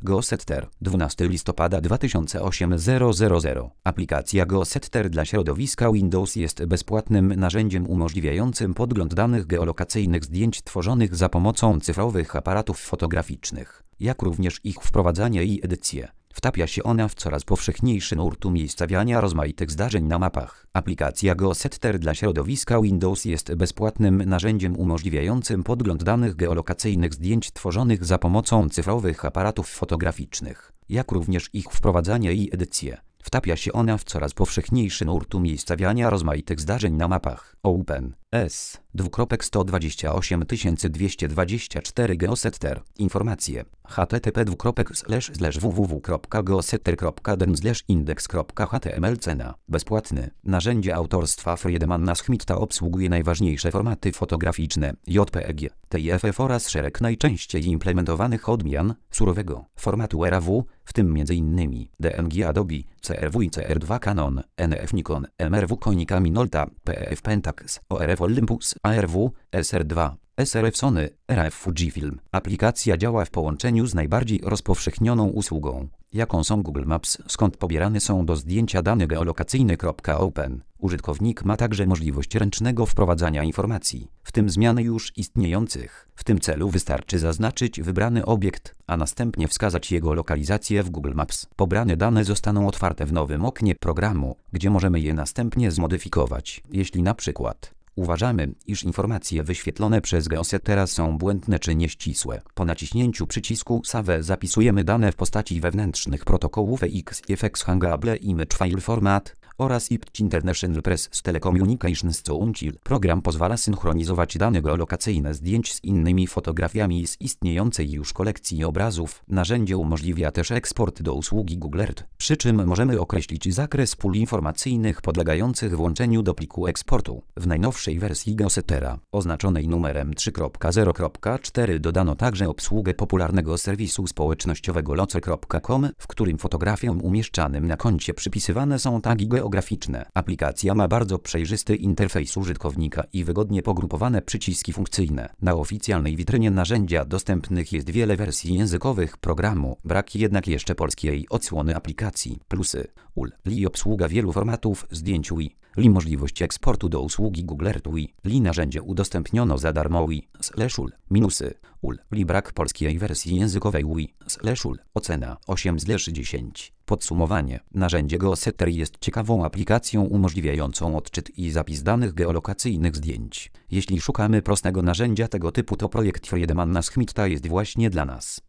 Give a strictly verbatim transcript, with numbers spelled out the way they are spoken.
GeoSetter, dwunastego listopada dwa tysiące osiemnastego. Aplikacja GeoSetter dla środowiska Windows jest bezpłatnym narzędziem umożliwiającym podgląd danych geolokacyjnych zdjęć tworzonych za pomocą cyfrowych aparatów fotograficznych, jak również ich wprowadzanie i edycję. Wtapia się ona w coraz powszechniejszy nurt umiejscawiania rozmaitych zdarzeń na mapach. Aplikacja GeoSetter dla środowiska Windows jest bezpłatnym narzędziem umożliwiającym podgląd danych geolokacyjnych zdjęć tworzonych za pomocą cyfrowych aparatów fotograficznych, jak również ich wprowadzanie i edycję. Wtapia się ona w coraz powszechniejszy nurt umiejscawiania rozmaitych zdarzeń na mapach. Open S sto dwadzieścia osiem tysięcy dwieście dwadzieścia cztery GeoSetter. Informacje: http www kropka geosetter kropka den slash index kropka html. Cena: bezpłatny. Narzędzie autorstwa Friedmana Schmidta obsługuje najważniejsze formaty fotograficzne J P G, T I F F oraz szereg najczęściej implementowanych odmian surowego formatu R A W, w tym m.in. D N G Adobe, C R W i C R dwa Canon, N F Nikon, M R W Konica Minolta, P F Pentax, O R F Olympus, A R W, S R dwa, S R F Sony, R F Fujifilm. Aplikacja działa w połączeniu z najbardziej rozpowszechnioną usługą, jaką są Google Maps, skąd pobierane są do zdjęcia dane geolokacyjne. Open. Użytkownik ma także możliwość ręcznego wprowadzania informacji, w tym zmiany już istniejących. W tym celu wystarczy zaznaczyć wybrany obiekt, a następnie wskazać jego lokalizację w Google Maps. Pobrane dane zostaną otwarte w nowym oknie programu, gdzie możemy je następnie zmodyfikować. Jeśli na przykład uważamy, iż informacje wyświetlone przez GeoSettera są błędne czy nieścisłe, po naciśnięciu przycisku Save zapisujemy dane w postaci wewnętrznych protokołów E X F X Hangable Image File Format oraz I P T International Press Telecommunications Council. Program pozwala synchronizować dane geolokacyjne zdjęć z innymi fotografiami z istniejącej już kolekcji obrazów. Narzędzie umożliwia też eksport do usługi Google Earth, przy czym możemy określić zakres pól informacyjnych podlegających włączeniu do pliku eksportu. W najnowszej wersji GeoSettera, oznaczonej numerem trzy kropka zero kropka cztery, dodano także obsługę popularnego serwisu społecznościowego loce kropka com, w którym fotografiom umieszczanym na koncie przypisywane są tagi geograficzne. Aplikacja ma bardzo przejrzysty interfejs użytkownika i wygodnie pogrupowane przyciski funkcyjne. Na oficjalnej witrynie narzędzia dostępnych jest wiele wersji językowych programu, brak jednak jeszcze polskiej odsłony aplikacji. Plusy: U L I obsługa wielu formatów zdjęć U I, L I możliwość eksportu do usługi Google Earth U I, L I narzędzie udostępniono za darmo U I, slash U L. Minusy: U L I brak polskiej wersji językowej U I, slash U L. Ocena osiem z dziesięciu. Podsumowanie: narzędzie GeoSetter jest ciekawą aplikacją umożliwiającą odczyt i zapis danych geolokacyjnych zdjęć. Jeśli szukamy prostego narzędzia tego typu, to projekt Friedmana Schmidta jest właśnie dla nas.